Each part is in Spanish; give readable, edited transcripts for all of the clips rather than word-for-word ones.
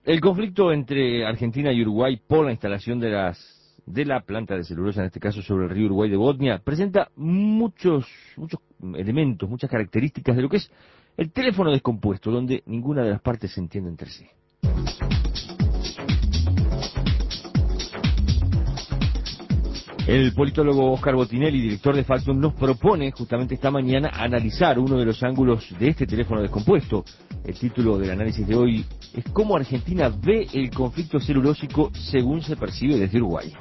El conflicto entre Argentina y Uruguay por la instalación de la planta de celulosa, en este caso sobre el río Uruguay de Botnia, presenta muchos elementos, muchas características de lo que es el teléfono descompuesto, donde ninguna de las partes se entiende entre sí. El politólogo Oscar Botinelli, director de Factum, nos propone justamente esta mañana analizar uno de los ángulos de este teléfono descompuesto. El título del análisis de hoy es cómo Argentina ve el conflicto celulósico según se percibe desde Uruguay.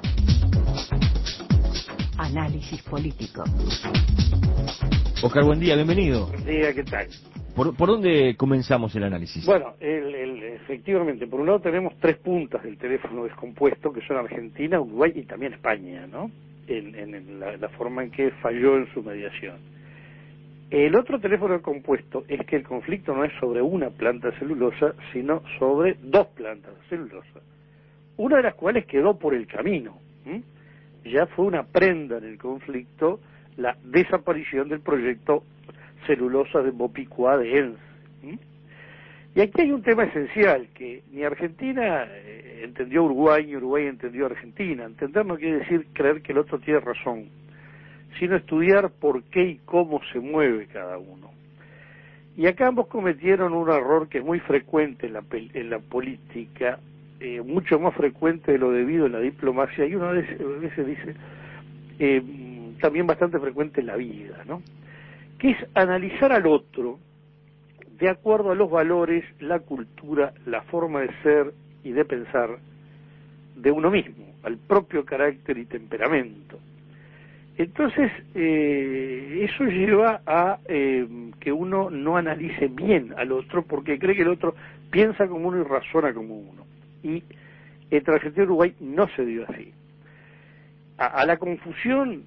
Análisis político. Oscar, buen día, bienvenido. Buen día, ¿qué tal? ¿Por dónde comenzamos el análisis? Bueno, efectivamente, por un lado tenemos tres puntas del teléfono descompuesto, que son Argentina, Uruguay y también España, ¿no? En la forma en que falló en su mediación. El otro teléfono descompuesto es que el conflicto no es sobre una planta de celulosa, sino sobre dos plantas de celulosa, una de las cuales quedó por el camino. Ya fue una prenda en el conflicto la desaparición del proyecto celulosa de Bopicua de ENS. Y aquí hay un tema esencial, que ni Argentina entendió a Uruguay, ni Uruguay entendió a Argentina. Entender no quiere decir creer que el otro tiene razón, sino estudiar por qué y cómo se mueve cada uno. Y acá ambos cometieron un error que es muy frecuente en la política, mucho más frecuente de lo debido en la diplomacia, y uno a veces dice, también bastante frecuente en la vida, ¿no? Que es analizar al otro de acuerdo a los valores, la cultura, la forma de ser y de pensar de uno mismo, al propio carácter y temperamento. Entonces, eso lleva a que uno no analice bien al otro, porque cree que el otro piensa como uno y razona como uno. Y entre Argentina y Uruguay no se dio así. A la confusión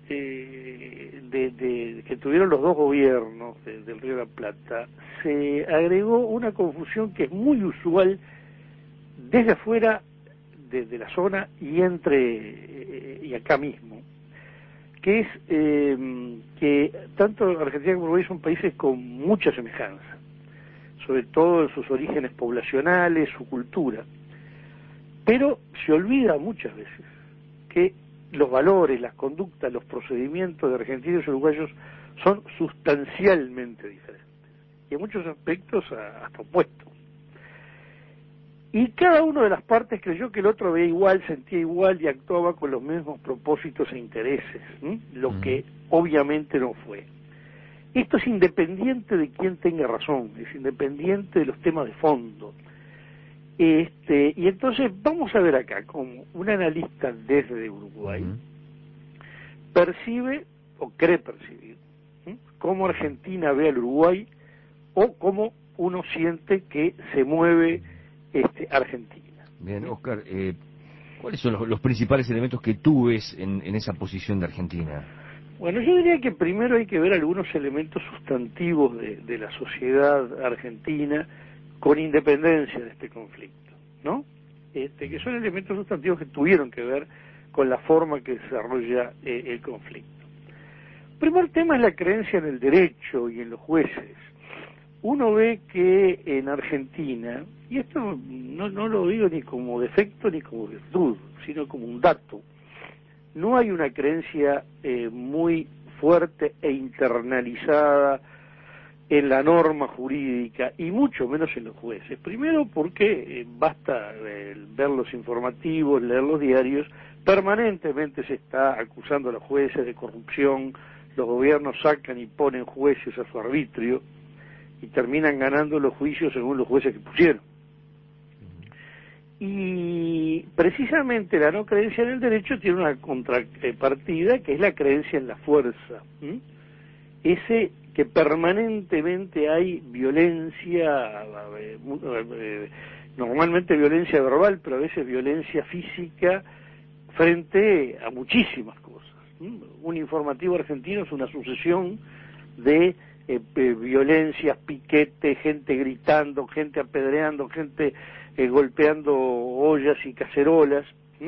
que tuvieron los dos gobiernos del Río de la Plata se agregó una confusión que es muy usual desde afuera de la zona y y acá mismo, que es que tanto Argentina como Uruguay son países con mucha semejanza, sobre todo en sus orígenes poblacionales, su cultura, pero se olvida muchas veces que los valores, las conductas, los procedimientos de argentinos y uruguayos son sustancialmente diferentes, y en muchos aspectos hasta opuestos. Y cada una de las partes creyó que el otro veía igual, sentía igual y actuaba con los mismos propósitos e intereses, lo que obviamente no fue. Esto es independiente de quién tenga razón, es independiente de los temas de fondo. Y entonces vamos a ver acá como un analista desde Uruguay percibe o cree percibir cómo Argentina ve al Uruguay o cómo uno siente que se mueve Argentina. Bien, Oscar, ¿cuáles son los principales elementos que tú ves en esa posición de Argentina? Bueno, yo diría que primero hay que ver algunos elementos sustantivos de la sociedad argentina con independencia de este conflicto, ¿no? Que son elementos sustantivos que tuvieron que ver con la forma que desarrolla el conflicto. El primer tema es la creencia en el derecho y en los jueces. Uno ve que en Argentina, y esto no lo digo ni como defecto ni como virtud, sino como un dato, no hay una creencia muy fuerte e internalizada en la norma jurídica y mucho menos en los jueces. Primero porque basta ver los informativos, leer los diarios, permanentemente se está acusando a los jueces de corrupción, los gobiernos sacan y ponen jueces a su arbitrio y terminan ganando los juicios según los jueces que pusieron. Y precisamente la no creencia en el derecho tiene una contrapartida que es la creencia en la fuerza. Ese que permanentemente hay violencia, normalmente violencia verbal, pero a veces violencia física frente a muchísimas cosas. Un informativo argentino es una sucesión de violencias, piquetes, gente gritando, gente apedreando, gente golpeando ollas y cacerolas,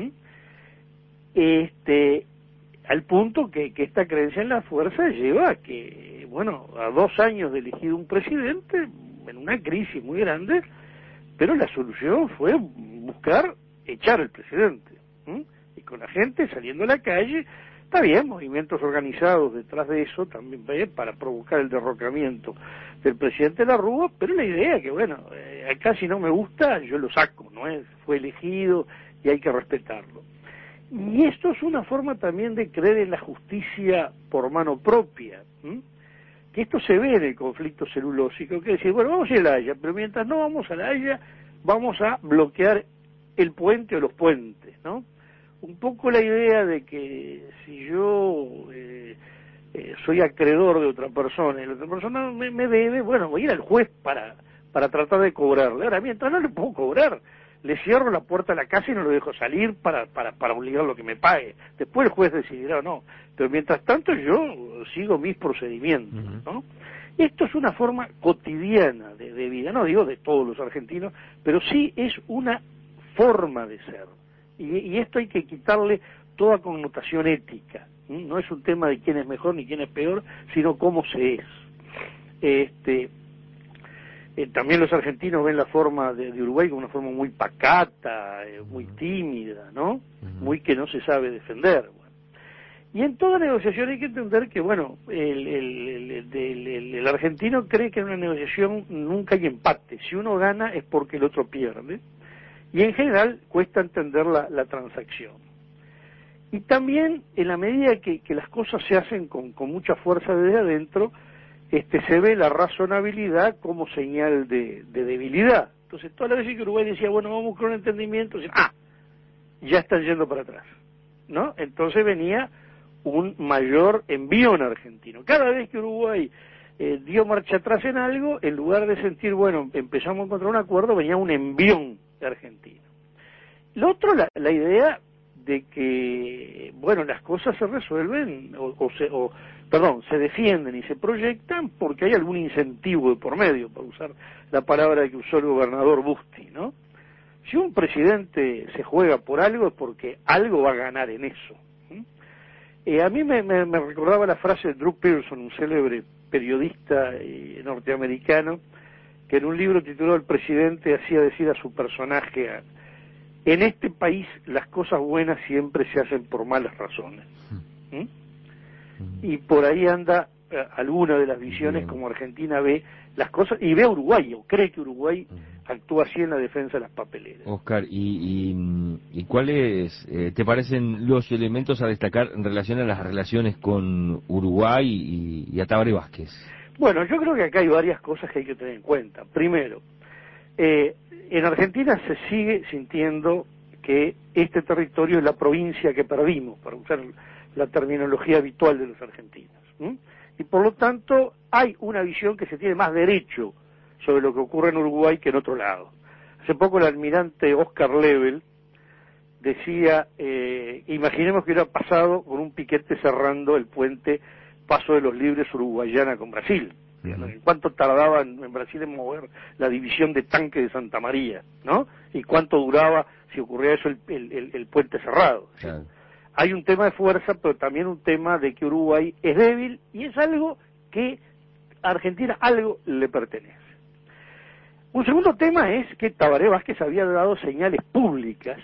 al punto que esta creencia en la fuerza lleva a que, bueno, a 2 años de elegido un presidente, en una crisis muy grande, pero la solución fue buscar echar al presidente, y con la gente saliendo a la calle. Está bien, movimientos organizados detrás de eso también para provocar el derrocamiento del presidente Larrúa, pero la idea que, bueno, acá si no me gusta, yo lo saco, ¿no es? Fue elegido y hay que respetarlo. Y esto es una forma también de creer en la justicia por mano propia, que esto se ve en el conflicto celulósico, que decir, bueno, vamos a ir a La Haya, pero mientras no vamos a La Haya, vamos a bloquear el puente o los puentes, ¿no? Un poco la idea de que si yo soy acreedor de otra persona y la otra persona me debe, bueno, voy a ir al juez para tratar de cobrarle. Ahora, mientras no le puedo cobrar, le cierro la puerta a la casa y no lo dejo salir para obligarlo a que me pague. Después el juez decidirá o no. Pero mientras tanto yo sigo mis procedimientos, ¿no? Esto es una forma cotidiana de vida, no digo de todos los argentinos, pero sí es una forma de ser. Y esto hay que quitarle toda connotación ética. No es un tema de quién es mejor ni quién es peor, sino cómo se es. También los argentinos ven la forma de Uruguay como una forma muy pacata, muy tímida, ¿no? Muy que no se sabe defender. Bueno. Y en toda negociación hay que entender que, bueno, el argentino cree que en una negociación nunca hay empate. Si uno gana es porque el otro pierde. Y en general cuesta entender la transacción. Y también, en la medida que las cosas se hacen con mucha fuerza desde adentro, se ve la razonabilidad como señal de debilidad. Entonces, todas las veces que Uruguay decía, bueno, vamos a buscar un entendimiento, ya están yendo para atrás, ¿no? Entonces venía un mayor envión argentino. Cada vez que Uruguay dio marcha atrás en algo, en lugar de sentir, bueno, empezamos a encontrar un acuerdo, venía un envión argentino. Lo otro, la idea de que, bueno, las cosas se resuelven se defienden y se proyectan porque hay algún incentivo de por medio, para usar la palabra que usó el gobernador Busti, ¿no? Si un presidente se juega por algo es porque algo va a ganar en eso. A mí me recordaba la frase de Drew Pearson, un célebre periodista norteamericano, que en un libro titulado El presidente hacía decir a su personaje, en este país las cosas buenas siempre se hacen por malas razones. Y por ahí anda alguna de las visiones como Argentina ve las cosas, y ve a Uruguay, o cree que Uruguay actúa así en la defensa de las papeleras. Oscar, ¿y cuáles te parecen los elementos a destacar en relación a las relaciones con Uruguay y a Tabaré Vázquez? Bueno, yo creo que acá hay varias cosas que hay que tener en cuenta. Primero, en Argentina se sigue sintiendo que este territorio es la provincia que perdimos, para usar la terminología habitual de los argentinos. Y por lo tanto hay una visión que se tiene más derecho sobre lo que ocurre en Uruguay que en otro lado. Hace poco el almirante Oscar Lebel decía, imaginemos que hubiera pasado con un piquete cerrando el puente Paso de los Libres Uruguayana con Brasil. ¿En cuánto tardaba en Brasil en mover la división de tanque de Santa María, ¿no? Y cuánto duraba, si ocurría eso, el puente cerrado. Claro. Hay un tema de fuerza, pero también un tema de que Uruguay es débil y es algo que a Argentina algo le pertenece. Un segundo tema es que Tabaré Vázquez había dado señales públicas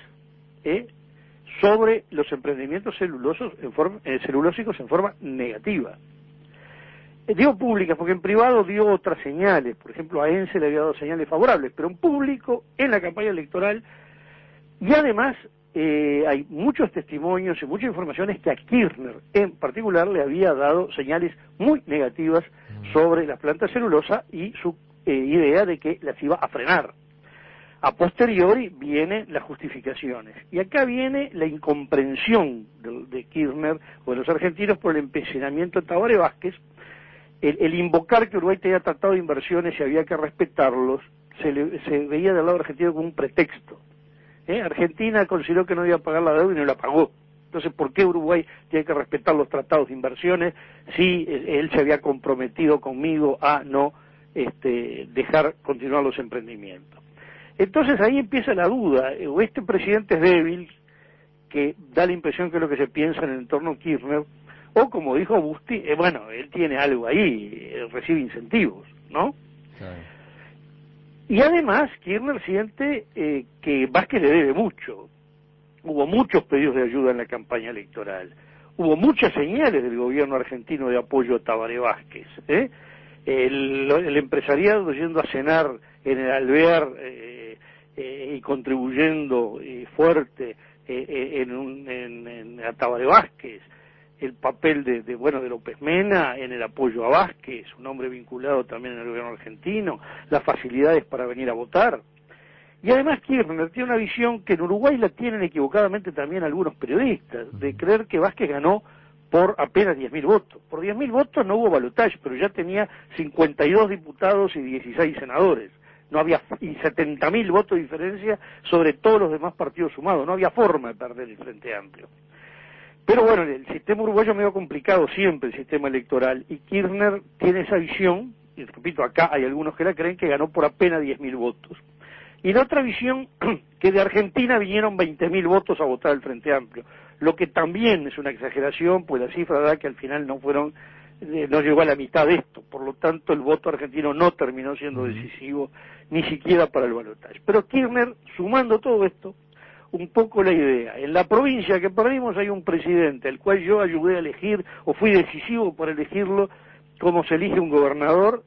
sobre los emprendimientos celulósicos en forma negativa. Digo públicas porque en privado dio otras señales. Por ejemplo, a ENCE le había dado señales favorables, pero en público, en la campaña electoral, y además hay muchos testimonios y muchas informaciones que a Kirchner en particular le había dado señales muy negativas sobre las plantas celulosa y su idea de que las iba a frenar. A posteriori vienen las justificaciones. Y acá viene la incomprensión de Kirchner o de los argentinos por el empecinamiento de Tabaré Vázquez. El invocar que Uruguay tenía tratado de inversiones y había que respetarlos, se veía del lado argentino como un pretexto. Argentina consideró que no iba a pagar la deuda y no la pagó. Entonces, ¿por qué Uruguay tiene que respetar los tratados de inversiones si él se había comprometido conmigo a no dejar continuar los emprendimientos? Entonces ahí empieza la duda, o este presidente es débil, que da la impresión que es lo que se piensa en el entorno Kirchner, o como dijo Busti, bueno, él tiene algo ahí, recibe incentivos, ¿no? Claro. Y además Kirchner siente que Vázquez le debe mucho. Hubo muchos pedidos de ayuda en la campaña electoral. Hubo muchas señales del gobierno argentino de apoyo a Tabaré Vázquez. El empresariado yendo a cenar en el Alvear y contribuyendo fuerte a Tabaré Vázquez. El papel de López Mena en el apoyo a Vázquez, un hombre vinculado también en el gobierno argentino, las facilidades para venir a votar. Y además Kirchner tiene una visión que en Uruguay la tienen equivocadamente también algunos periodistas, de creer que Vázquez ganó por apenas 10.000 votos. Por 10.000 votos no hubo balotaje, pero ya tenía 52 diputados y 16 senadores. No había, y 70.000 votos de diferencia sobre todos los demás partidos sumados. No había forma de perder el Frente Amplio. Pero bueno, el sistema uruguayo es medio complicado siempre, el sistema electoral, y Kirchner tiene esa visión, y repito, acá hay algunos que la creen, que ganó por apenas 10.000 votos. Y la otra visión, que de Argentina vinieron 20.000 votos a votar al Frente Amplio, lo que también es una exageración, pues la cifra da que al final no llegó a la mitad de esto, por lo tanto el voto argentino no terminó siendo decisivo, ni siquiera para el balotaje. Pero Kirchner, sumando todo esto, un poco la idea, en la provincia que perdimos hay un presidente, al cual yo ayudé a elegir, o fui decisivo para elegirlo, como se elige un gobernador,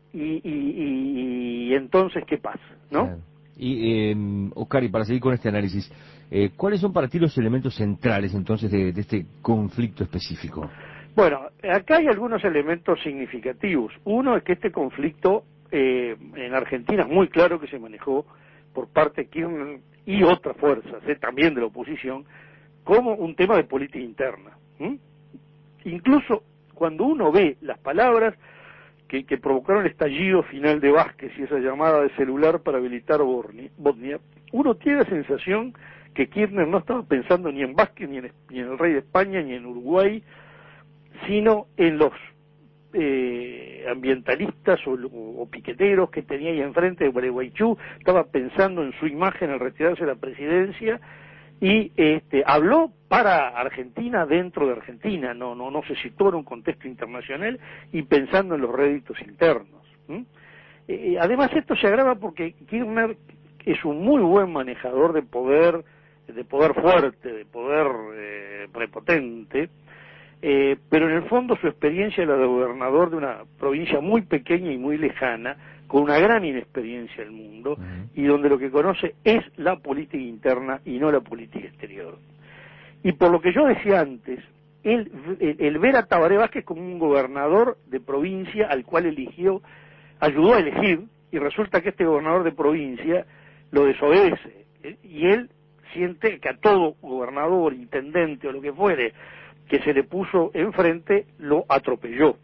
y entonces, ¿qué pasa? ¿No? Claro. Y, Oscar, y para seguir con este análisis, ¿cuáles son para ti los elementos centrales entonces de este conflicto específico? Bueno, acá hay algunos elementos significativos. Uno es que este conflicto en Argentina es muy claro que se manejó por parte de Kirchner y otras fuerzas, también de la oposición, como un tema de política interna. Incluso cuando uno ve las palabras que provocaron el estallido final de Vázquez y esa llamada de celular para habilitar Botnia, uno tiene la sensación que Kirchner no estaba pensando ni en Vázquez, ni en el rey de España, ni en Uruguay, sino en los ambientalistas o piqueteros que tenía ahí enfrente de Gualeguaychú. Estaba pensando en su imagen al retirarse de la presidencia y habló para Argentina dentro de Argentina, no se situó en un contexto internacional y pensando en los réditos internos. Además esto se agrava porque Kirchner es un muy buen manejador de poder fuerte, de poder prepotente, pero en el fondo su experiencia era de gobernador de una provincia muy pequeña y muy lejana, con una gran inexperiencia del mundo, y donde lo que conoce es la política interna y no la política exterior. Y por lo que yo decía antes, el ver a Tabaré Vázquez como un gobernador de provincia al cual ayudó a elegir, y resulta que este gobernador de provincia lo desobedece, y él siente que a todo gobernador, intendente o lo que fuere, que se le puso enfrente, lo atropelló.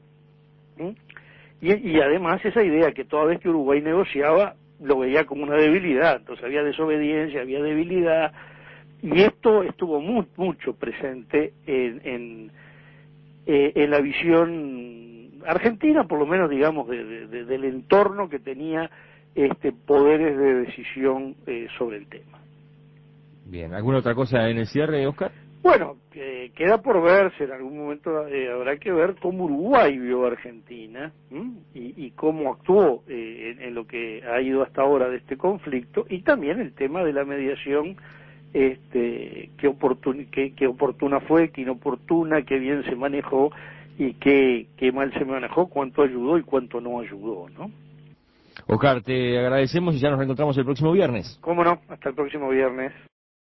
Y además esa idea que toda vez que Uruguay negociaba, lo veía como una debilidad, entonces había desobediencia, había debilidad, y esto estuvo mucho presente en la visión argentina, por lo menos digamos del entorno que tenía poderes de decisión sobre el tema. Bien, ¿alguna otra cosa en el cierre, Oscar? Bueno, queda por verse, en algún momento habrá que ver cómo Uruguay vio a Argentina y cómo actuó en lo que ha ido hasta ahora de este conflicto, y también el tema de la mediación, qué oportuna fue, qué inoportuna, qué bien se manejó y qué mal se manejó, cuánto ayudó y cuánto no ayudó, ¿no? Oscar, te agradecemos y ya nos reencontramos el próximo viernes. ¿Cómo no? Hasta el próximo viernes.